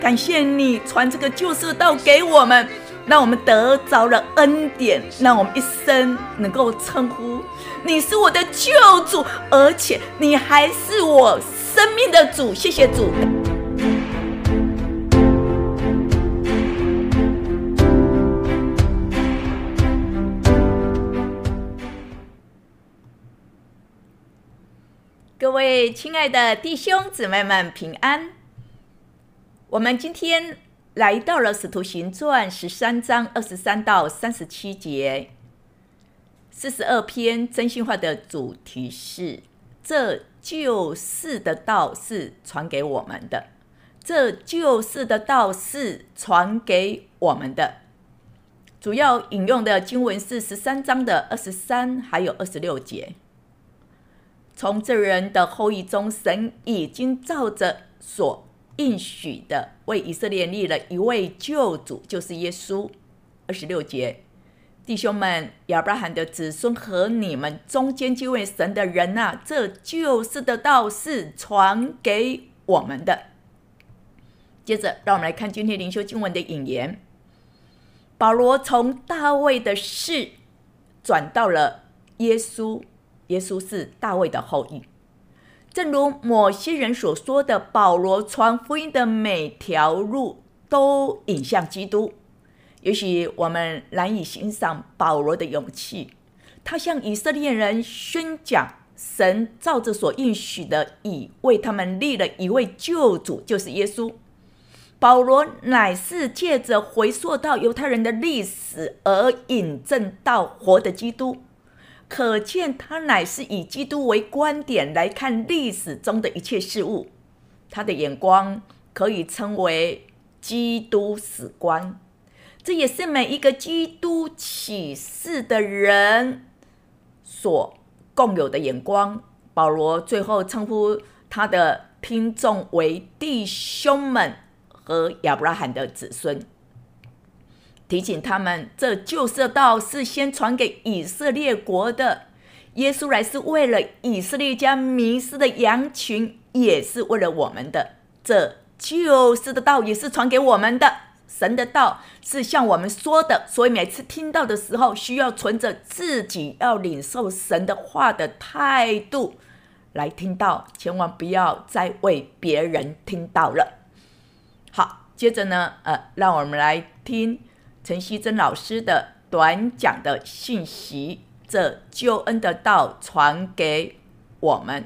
感谢你传这个救世道给我们，让我们得着了恩典，让我们一生能够称呼你是我的救主，而且你还是我生命的主。谢谢主。各位亲爱的弟兄姊妹们平安。我们今天来到了使徒行传13章23到37节。42篇真心话的主题是：这救世的道是传给我们的，这救世的道是传给我们的。主要引用的经文是13章的23还有26节。从这人的后裔中，神已经照着所应许的为以色列立了一位救主，就是耶稣。26节，弟兄们，亚伯拉罕的子孙和你们中间敬畏神的人啊，这救世的道是传给我们的。接着让我们来看今天灵修经文的引言。保罗从大卫的事转到了耶稣，耶稣是大卫的后裔。正如某些人所说的，保罗传福音的每条路都引向基督。也许我们难以欣赏保罗的勇气，他向以色列人宣讲神照着所应许的已为他们立了一位救主，就是耶稣。保罗乃是借着回溯到犹太人的历史而引证到活的基督，可见他乃是以基督为观点来看历史中的一切事物，他的眼光可以称为基督史观。这也是每一个基督启示的人所共有的眼光。保罗最后称呼他的听众为弟兄们和亚伯拉罕的子孙，提醒他们这救世道是先传给以色列国的。耶稣来是为了以色列家迷失的羊群，也是为了我们的。这救世的道也是传给我们的。神的道是向我们说的，所以每次听到的时候，需要存着自己要领受神的话的态度来听到，千万不要再为别人听到了。好，接着呢，让我们来听陈希珍老师的短讲的信息，这救恩的道传给我们。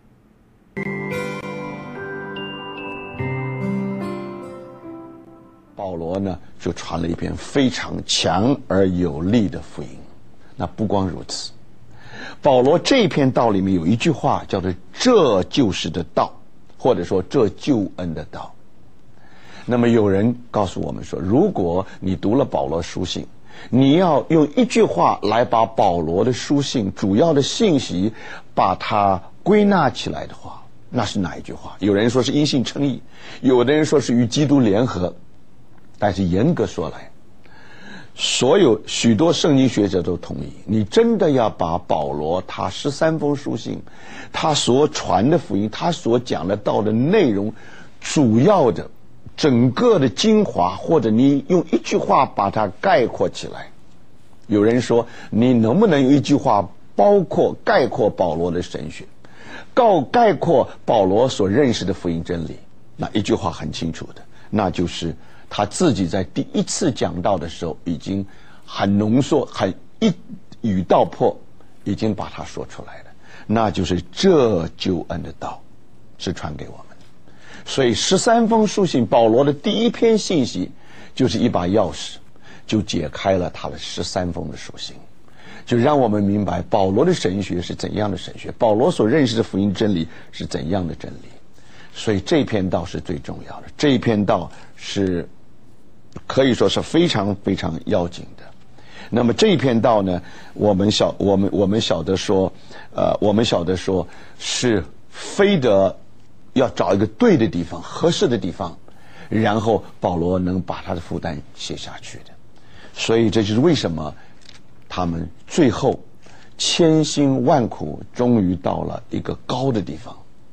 保罗呢，就传了一篇非常强而有力的福音。那不光如此，保罗这篇道里面有一句话叫做“这就是的道”，或者说“这救恩的道”。那么有人告诉我们说，如果你读了保罗书信，你要用一句话来把保罗的书信主要的信息把它归纳起来的话，那是哪一句话？有人说是因信称义，有的人说是与基督联合。但是严格说来，许多圣经学者都同意，你真的要把保罗他13封书信，他所传的福音，他所讲的道的内容，主要的整个的精华，或者你用一句话把它概括起来。有人说，你能不能用一句话概括保罗的神学，概括保罗所认识的福音真理？那一句话很清楚的，那就是他自己在第一次讲道的时候，已经很浓缩、很一语道破，已经把它说出来了。那就是这救恩的道是传给我们的。所以13封书信，保罗的第一篇信息就是一把钥匙，就解开了他的13封的书信，就让我们明白保罗的神学是怎样的神学，保罗所认识的福音真理是怎样的真理。所以这篇道是最重要的，这一篇道是可以说是非常非常要紧的。那么这一篇道呢，我们晓得说是非得要找一个对的地方、合适的地方，然后保罗能把他的负担写下去的。所以这就是为什么他们最后千辛万苦终于到了一个高的地方，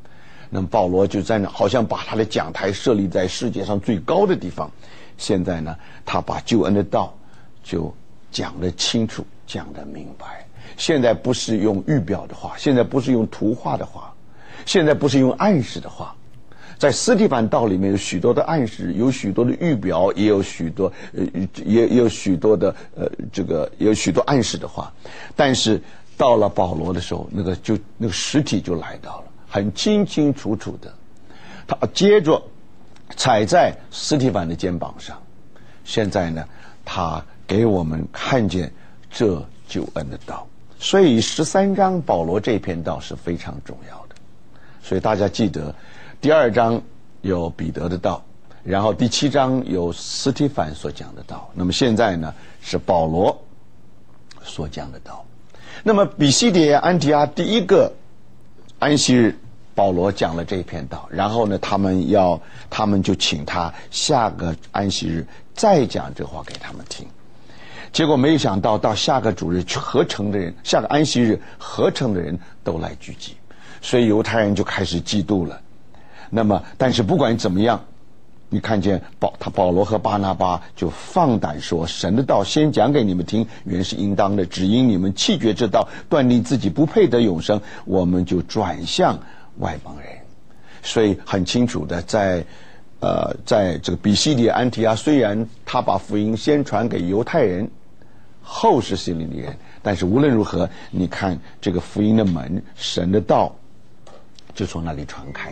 那么保罗就在那，好像把他的讲台设立在世界上最高的地方。现在呢，他把救恩的道就讲得清楚，讲得明白。现在不是用预表的话，现在不是用图画的话，现在不是用暗示的话。在司提反道里面有许多的暗示，有许多的预表，也有许多也有许多的也有许多暗示的话。但是到了保罗的时候，那个实体就来到了，很清清楚楚的，他接着踩在司提反的肩膀上。现在呢，他给我们看见这救恩的道。所以13章保罗这篇道是非常重要的。所以大家记得第2章有彼得的道，然后第7章有司提反所讲的道，那么现在呢是保罗所讲的道。那么比西底安提阿第一个安息日，保罗讲了这篇道，然后呢他们就请他下个安息日再讲这话给他们听。结果没有想到下个主日合成的人，下个安息日合成的人都来聚集，所以犹太人就开始嫉妒了。那么但是不管怎么样，你看见保罗和巴拿巴就放胆说，神的道先讲给你们听，原是应当的，只因你们弃绝这道，断定自己不配得永生，我们就转向外邦人。所以很清楚的，在这个比西底安提阿，虽然他把福音先传给犹太人，后是希利尼人，但是无论如何，你看这个福音的门，神的道就从那里传开。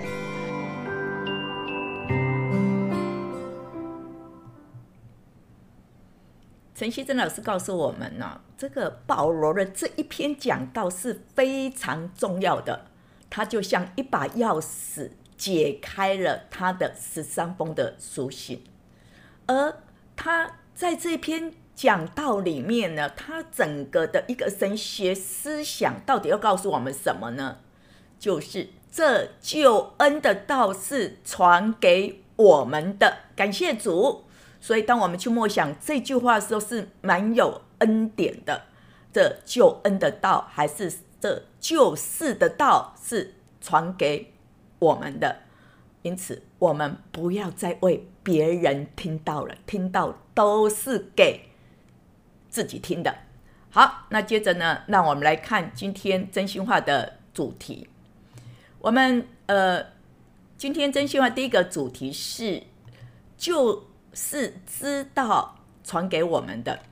陈希珍老师告诉我们呢，这个保罗的这一篇讲道是非常重要的，他就像一把钥匙解开了他的13封的书信。而他在这篇讲道里面呢，他整个的一个神学思想到底要告诉我们什么呢？就是这救恩的道是传给我们的，感谢主。所以当我们去默想这句话的时候，是蛮有恩典的。这救恩的道还是这救世的道是传给我们的，因此我们不要再为别人听到了，听到都是给自己听的。好，那接着呢，让我们来看今天真心话的主题。我们今天真心话第一个主题是就是知道传给我们的。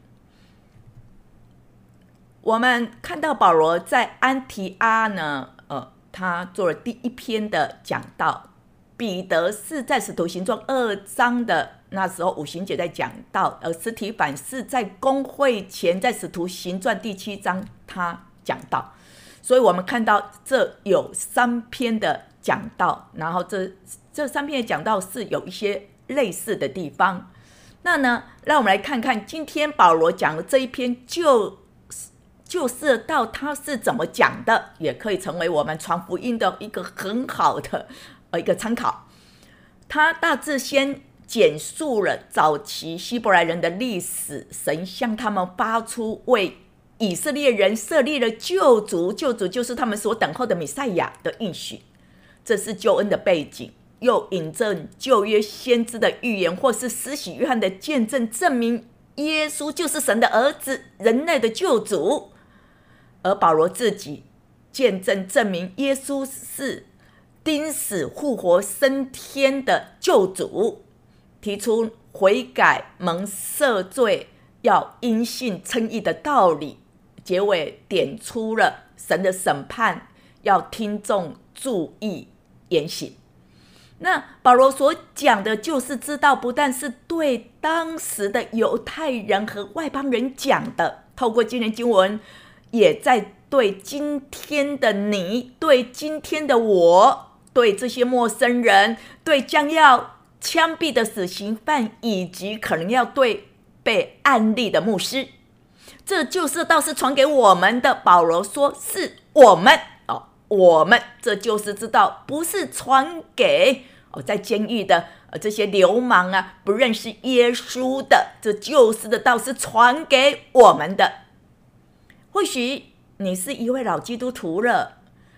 我们看到保罗在安提阿呢，他做了第一篇的讲道。彼得是在使徒行传2章的那时候五旬节在讲道，而司提反是在公会前，在使徒行传第7章他讲道。所以我们看到这有3篇的讲道，然后这3篇的讲道是有一些类似的地方。那呢，让我们来看看今天保罗讲的这一篇就是道他是怎么讲的，也可以成为我们传福音的一个很好的一个参考。他大致先简述了早期希伯来人的历史，神向他们发出为以色列人设立了救主，救主就是他们所等候的弥赛亚的应许，这是救恩的背景。又引证旧约先知的预言，或是施洗约翰的见证，证明耶稣就是神的儿子，人类的救主。而保罗自己见证证明耶稣是钉死复活升天的救主，提出悔改蒙赦罪要因信称义的道理，结尾点出了神的审判要听众注意言行。那保罗所讲的就是知道，不但是对当时的犹太人和外邦人讲的，透过今天经文也在对今天的你，对今天的我，对这些陌生人，对将要枪毙的死刑犯，以及可能要对被按立的牧师。这就是道是传给我们的，保罗说是我们我们这就是知道，不是传给在监狱的这些流氓啊，不认识耶稣的，这就是的道是传给我们的。或许你是一位老基督徒了，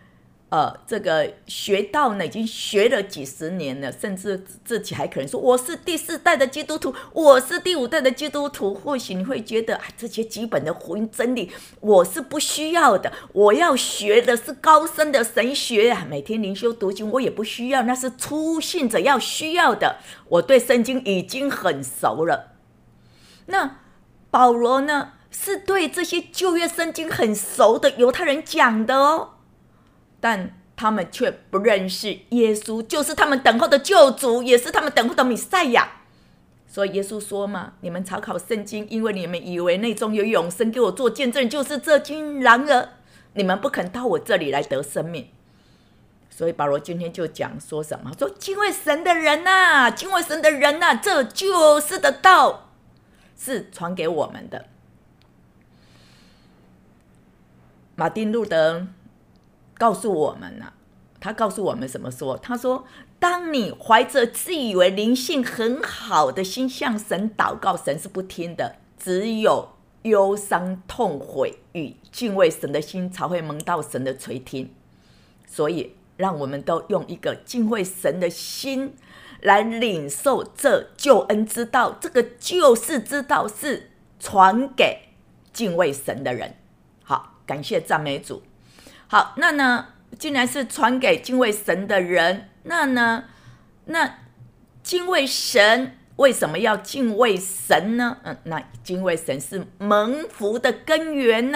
这个学道呢，已经学了几十年了，甚至自己还可能说我是第4代的基督徒，我是第5代的基督徒。或许你会觉得这些基本的福音真理我是不需要的，我要学的是高深的神学每天灵修读经我也不需要，那是初信者要需要的，我对圣经已经很熟了。那保罗呢，是对这些旧约圣经很熟的犹太人讲的哦，但他们却不认识耶稣就是他们等候的救主，也是他们等候的弥赛亚。所以耶稣说嘛，你们查考圣经，因为你们以为内中有永生，给我做见证就是这经，然而你们不肯到我这里来得生命。所以保罗今天就讲说什么，说敬畏神的人啊，敬畏神的人啊，这救世的道是传给我们的。马丁路德告诉我们他告诉我们什么说？他说，当你怀着自以为灵性很好的心向神祷告，神是不听的，只有忧伤痛悔与敬畏神的心才会蒙到神的垂听。所以让我们都用一个敬畏神的心来领受这救恩之道，这个救世之道是传给敬畏神的人。好，感谢赞美主。好，那呢，既然是传给敬畏神的人，那敬畏神为什么要敬畏神呢？那敬畏神是蒙福的根源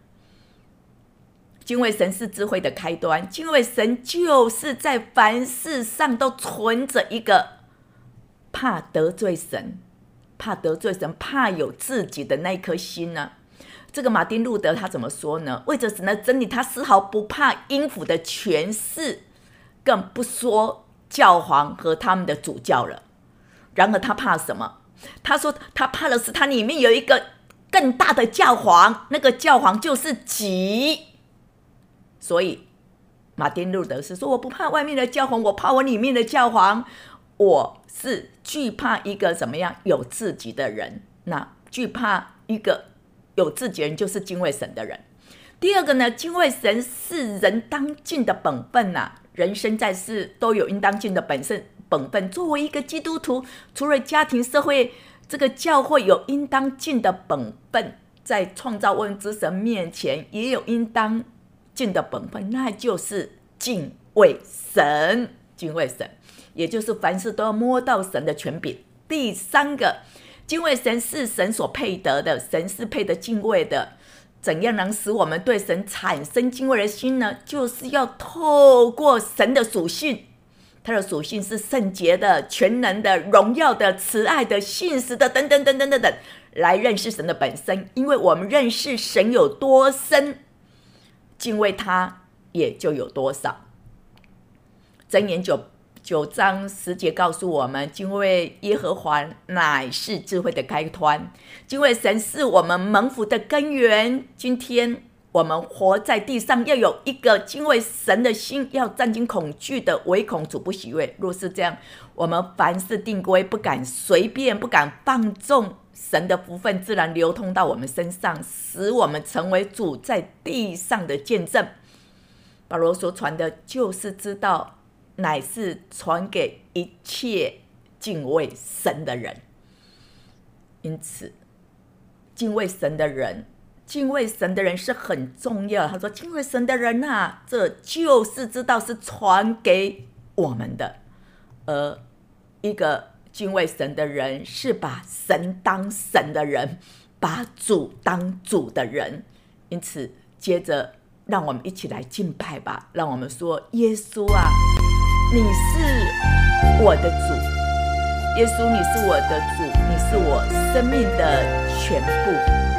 敬畏神是智慧的开端，敬畏神就是在凡事上都存着一个怕得罪神、怕有自己的那一颗心呢。这个马丁路德他怎么说呢？为着神的真理，他丝毫不怕阴府的权势，更不说教皇和他们的主教了。然而他怕什么？他说他怕的是他里面有一个更大的教皇，那个教皇就是己。所以马丁路德是说，我不怕外面的教皇，我怕我里面的教皇。我是惧怕一个怎么样有自己的人，那惧怕一个有自己的人就是敬畏神的人。第二个呢，敬畏神是人当尽的本分人生在世都有应当尽的本分。作为一个基督徒，除了家庭、社会、这个教会有应当尽的本分，在创造万物之神面前也有应当尽的本分，那就是敬畏神。敬畏神也就是凡事都要摸到神的权柄。第三个，敬畏神是神所配得的，神是配得敬畏的。怎样能使我们对神产生敬畏的心呢？就是要透过神的属性，他的属性是圣洁的、全能的、荣耀的、慈爱的、信实的等等等等等等，来认识神的本身。因为我们认识神有多深，敬畏他也就有多少。箴言9章10节告诉我们，敬畏耶和华乃是智慧的开端，敬畏神是我们蒙福的根源。今天我们活在地上，要有一个敬畏神的心，要战惊恐惧的，唯恐主不喜悦。若是这样，我们凡事定规，不敢随便，不敢放纵，神的福分自然流通到我们身上，使我们成为主在地上的见证。保罗所传的就是知道，乃是传给一切敬畏神的人。因此敬畏神的人是很重要。他说敬畏神的人这就是知道是传给我们的。而一个敬畏神的人是把神当神的人，把主当主的人。因此接着让我们一起来敬拜吧。让我们说，耶稣你是我的主，耶稣你是我的主，你是我生命的全部。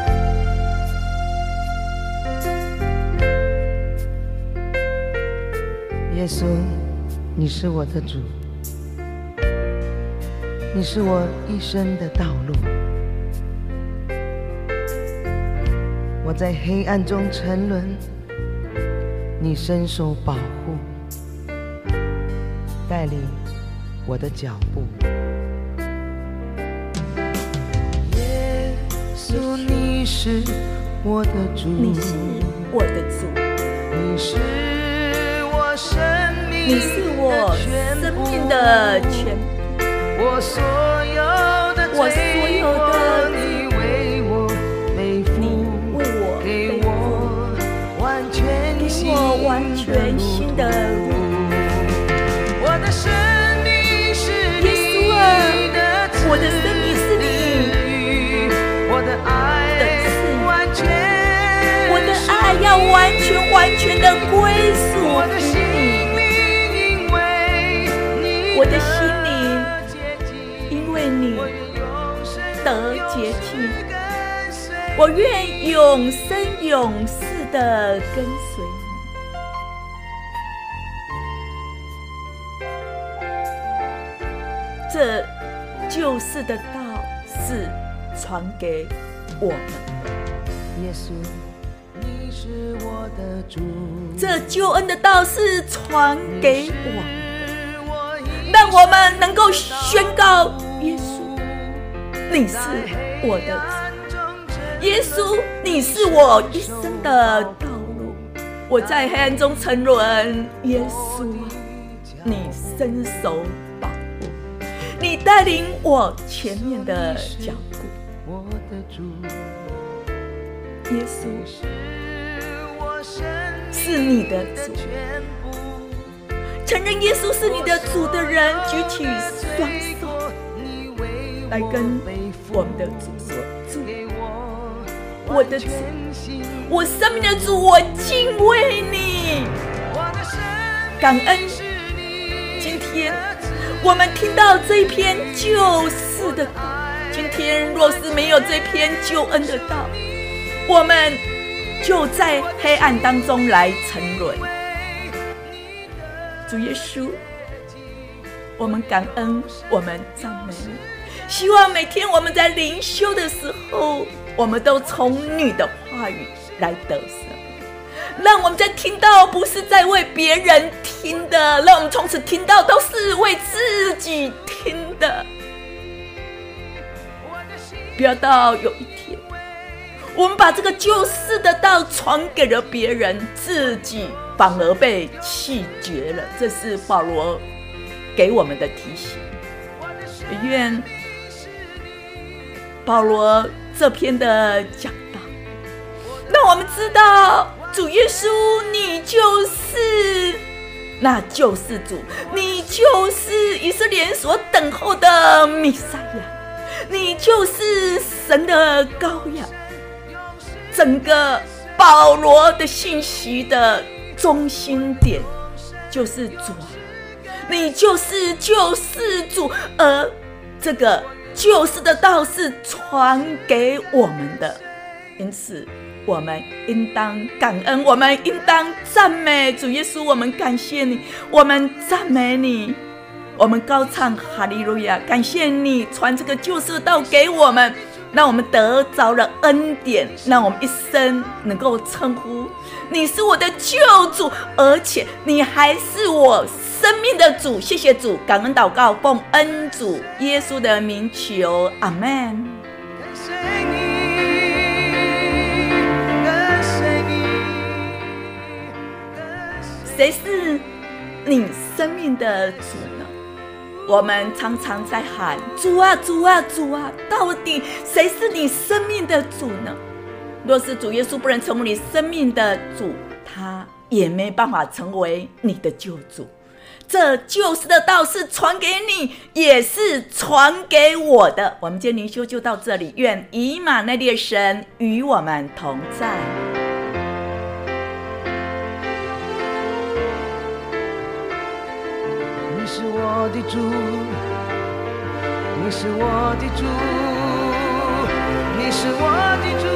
耶稣你是我的主，你是我一生的道路。我在黑暗中沉沦，你伸手保护，带领我的脚步。耶稣你是我的主， 你是我的主， 你是我你是我生命的全部， 我所有的罪过，你为我背负，给我完全新的路。我的生命是你的赐予， 我的生命是你， 我的爱完全， 我的爱要完全的归属于你。我的心灵因为你得洁净，我愿永世的跟随你。这救世的道是传给我们的， 耶稣，你是我的主。 这救恩的道是传给我们的，让我们能够宣告：耶稣，你是我的主；耶稣，你是我一生的道路。我在黑暗中沉沦，耶稣啊，你伸手保护，你带领我前面的脚步。 我的主， 耶稣是你的主，承认耶稣是你的主的人，举起双手来跟我们的主说：主，我的主，我生命的主，我敬畏你。感恩今天我们听到这一篇救世的道，今天若是没有这篇救恩的道，我们就在黑暗当中来沉沦。主耶稣，我们感恩，我们赞美你。希望每天我们在灵修的时候，我们都从你的话语来得胜，让我们在听到不是在为别人听的，让我们从此听到都是为自己听的。不要到有一天我们把这个救世的道传给了别人，自己反而被弃绝了。这是保罗给我们的提醒。愿保罗这篇的讲道让我们知道，主耶稣你就是那救世主，你就是以色列人所等候的弥赛亚，你就是神的羔羊。整个保罗的信息的中心点就是主啊，你就是救世主，而这个救世的道是传给我们的，因此我们应当感恩，我们应当赞美主耶稣。我们感谢你，我们赞美你，我们高唱哈利路亚，感谢你传这个救世的道给我们，让我们得着了恩典，让我们一生能够称呼你是我的救主，而且你还是我生命的主。谢谢主，感恩祷告，奉恩主耶稣的名求，阿们。谁是你生命的主呢？我们常常在喊主啊主啊主啊，到底谁是你生命的主呢？若是主耶稣不能成为你生命的主，他也没办法成为你的救主。这救世的道是传给你，也是传给我的。我们今天灵修就到这里，愿以马内利的神与我们同在。 你是我的主，你是我的主，你是我的主。